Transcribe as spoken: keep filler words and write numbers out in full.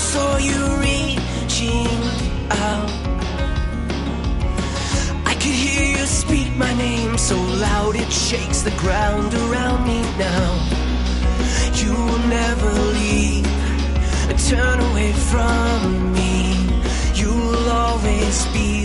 saw you reaching out. I could hear you speak my name so loud it shakes the ground around me now. You will never leave, turn away from me. You will always be